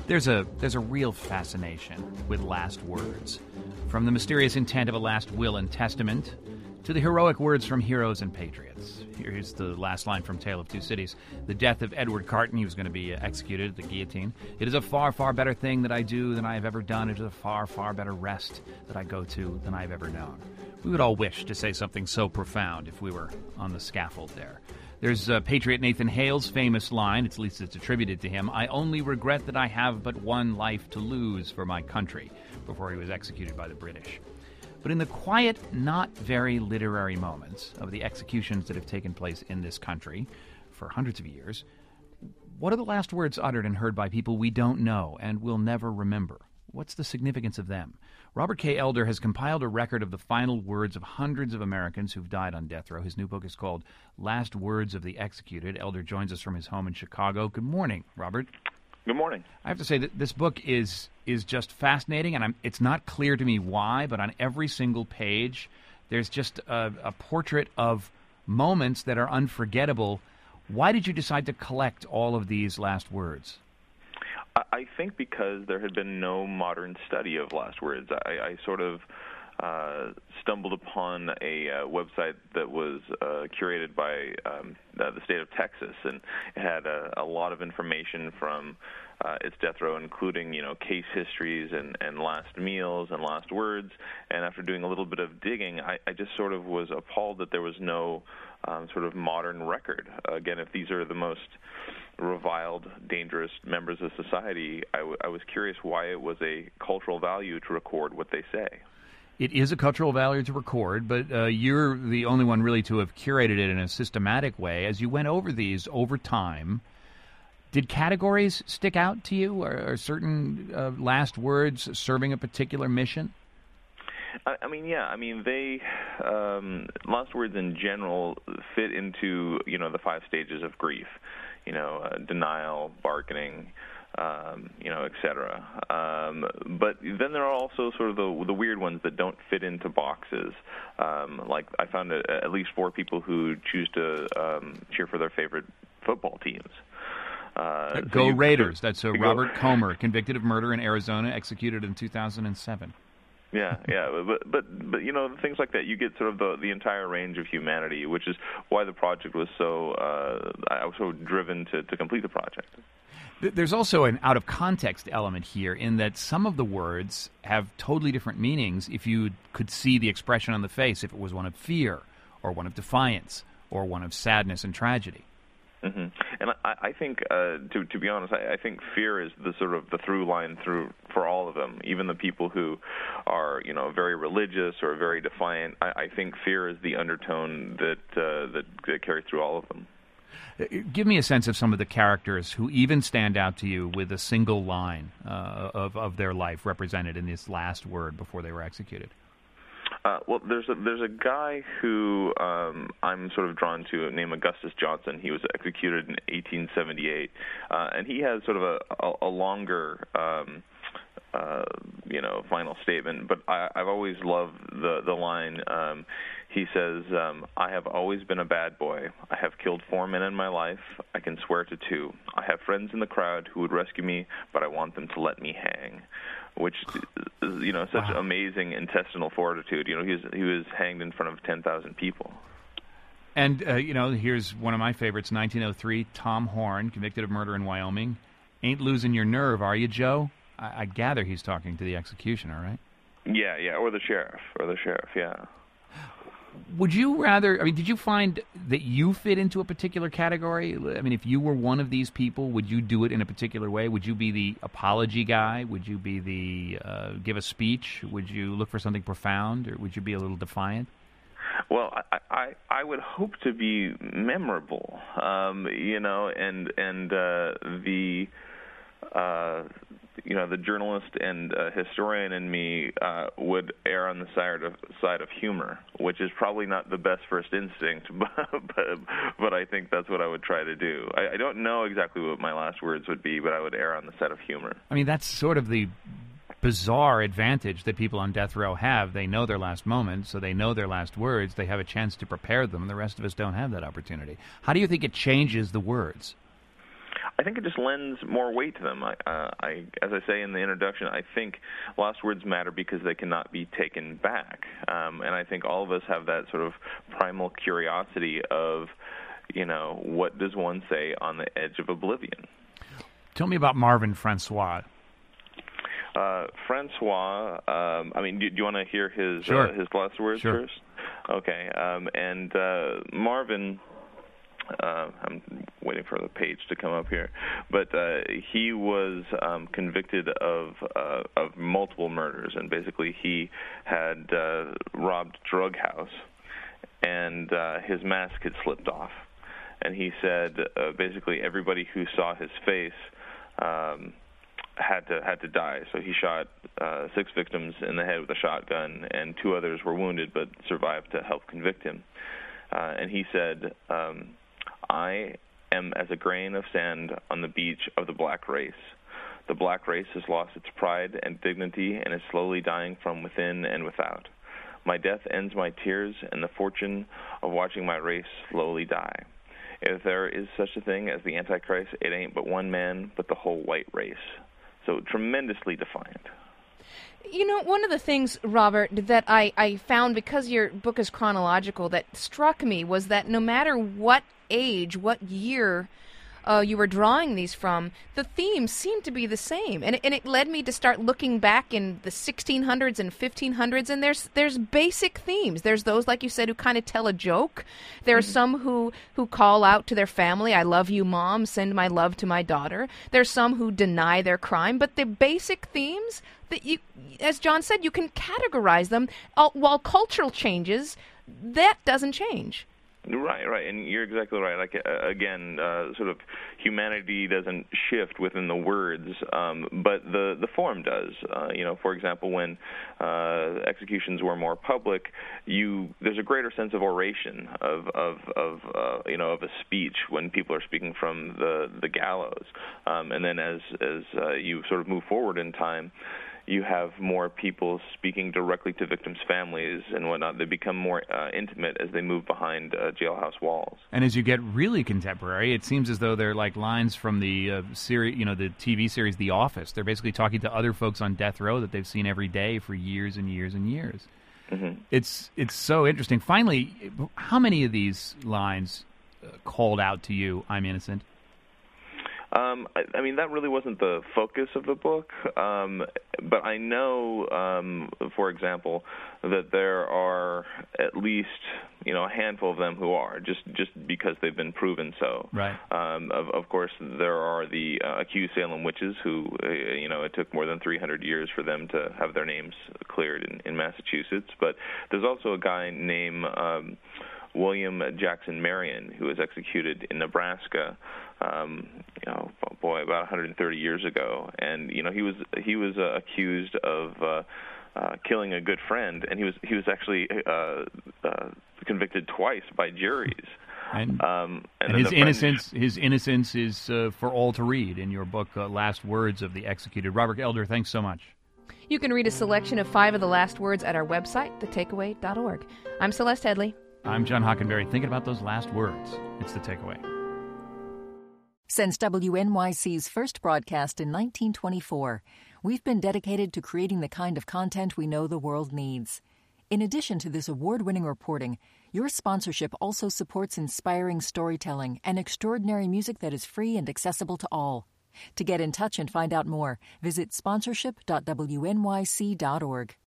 There's a real fascination with last words, from the mysterious intent of a last will and testament to the heroic words from heroes and patriots. Here's the last line from Tale of Two Cities. The death of Edward Carton, he was going to be executed at the guillotine. It is a far, far better thing that I do than I have ever done. It is a far, far better rest that I go to than I've ever known. We would all wish to say something so profound if we were on the scaffold there. There's Patriot Nathan Hale's famous line, at least it's attributed to him, "I only regret that I have but one life to lose for my country," before he was executed by the British. But in the quiet, not very literary moments of the executions that have taken place in this country for hundreds of years, what are the last words uttered and heard by people we don't know and will never remember? What's the significance of them? Robert K. Elder has compiled a record of the final words of hundreds of Americans who've died on death row. His new book is called Last Words of the Executed. Elder joins us from his home in Chicago. Good morning, Robert. Good morning. I have to say that this book is just fascinating, and it's not clear to me why, but on every single page there's just a portrait of moments that are unforgettable. Why did you decide to collect all of these last words? I think because there had been no modern study of last words. I sort of stumbled upon a website that was curated by the state of Texas, and it had a lot of information from its death row, including case histories and last meals and last words. And after doing a little bit of digging, I just sort of was appalled that there was no sort of modern record. Again, if these are the most reviled, dangerous members of society, I was curious why it was a cultural value to record what they say. It is a cultural value to record, but you're the only one really to have curated it in a systematic way. As you went over these over time, did categories stick out to you? Or certain last words serving a particular mission? They last words in general fit into the 5 stages of grief. Denial, bargaining, etc. But then there are also sort of the weird ones that don't fit into boxes. Like I found at least 4 people who choose to cheer for their favorite football teams. Go Raiders. That's Robert Comer, convicted of murder in Arizona, executed in 2007. Yeah, but things like that, you get sort of the entire range of humanity, which is why the project was so. I was so driven to complete the project. There's also an out-of-context element here in that some of the words have totally different meanings if you could see the expression on the face, if it was one of fear or one of defiance or one of sadness and tragedy. Mm-hmm. And I think, to be honest, I think fear is the sort of the through line for all of them. Even the people who are, very religious or very defiant. I think fear is the undertone that carries through all of them. Give me a sense of some of the characters who even stand out to you with a single line of their life represented in this last word before they were executed. Well, there's a guy who I'm sort of drawn to named Augustus Johnson. He was executed in 1878, and he has sort of a longer final statement. But I've always loved the line. He says, "I have always been a bad boy. I have killed 4 men in my life. I can swear to 2. I have friends in the crowd who would rescue me, but I want them to let me hang." Which is, such amazing intestinal fortitude. He was hanged in front of 10,000 people. And, here's one of my favorites, 1903, Tom Horn, convicted of murder in Wyoming. "Ain't losing your nerve, are you, Joe?" I gather he's talking to the executioner, right? Yeah, or the sheriff, yeah. Would you rather, did you find that you fit into a particular category? If you were one of these people, would you do it in a particular way? Would you be the apology guy? Would you be the give a speech? Would you look for something profound, or would you be a little defiant? Well, I would hope to be memorable, the journalist and historian in me would err on the side of humor, which is probably not the best first instinct, but I think that's what I would try to do. I don't know exactly what my last words would be, but I would err on the side of humor. That's sort of the bizarre advantage that people on death row have. They know their last moments, so they know their last words. They have a chance to prepare them. The rest of us don't have that opportunity. How do you think it changes the words? I think it just lends more weight to them. As I say in the introduction, I think last words matter because they cannot be taken back. And I think all of us have that sort of primal curiosity of, what does one say on the edge of oblivion? Tell me about Marvin Francois. Francois, do you want to hear his last words Sure. first? Okay. Marvin... I'm waiting for the page to come up here, but he was convicted of multiple murders, and basically he had robbed a drug house, and his mask had slipped off, and he said basically everybody who saw his face had to die. So he shot 6 victims in the head with a shotgun, and 2 others were wounded but survived to help convict him. And he said, I am as a grain of sand on the beach of the black race. The black race has lost its pride and dignity and is slowly dying from within and without. My death ends my tears and the fortune of watching my race slowly die. If there is such a thing as the Antichrist, it ain't but one man, but the whole white race. So tremendously defiant. One of the things, Robert, that I found, because your book is chronological, that struck me was that no matter what age, what year you were drawing these from, the themes seemed to be the same. And it led me to start looking back in the 1600s and 1500s, and there's basic themes. There's those, like you said, who kind of tell a joke. There are some who call out to their family, I love you, Mom, send my love to my daughter. There's some who deny their crime, but the basic themes, that you, as John said, you can categorize them. While cultural changes, that doesn't change. Right, and you're exactly right. Like, again, sort of humanity doesn't shift within the words, but the form does. For example, when executions were more public, there's a greater sense of oration of a speech when people are speaking from the gallows, and then as you sort of move forward in time, you have more people speaking directly to victims' families and whatnot. They become more intimate as they move behind jailhouse walls. And as you get really contemporary, it seems as though they're like lines from the series, the TV series The Office. They're basically talking to other folks on death row that they've seen every day for years and years and years. Mm-hmm. It's so interesting. Finally, how many of these lines called out to you, I'm innocent? That really wasn't the focus of the book, but I know, for example, that there are at least, a handful of them who are, just because they've been proven so. Right. Of course, there are the accused Salem witches who, it took more than 300 years for them to have their names cleared in Massachusetts, but there's also a guy named William Jackson Marion, who was executed in Nebraska, about 130 years ago, and he was accused of killing a good friend, and he was actually convicted twice by juries. And his innocence is for all to read in your book, Last Words of the Executed. Robert Elder, thanks so much. You can read a selection of 5 of the last words at our website, thetakeaway.org. I'm Celeste Headley. I'm John Hockenberry. Thinking about those last words. It's The Takeaway. Since WNYC's first broadcast in 1924, we've been dedicated to creating the kind of content we know the world needs. In addition to this award-winning reporting, your sponsorship also supports inspiring storytelling and extraordinary music that is free and accessible to all. To get in touch and find out more, visit sponsorship.wnyc.org.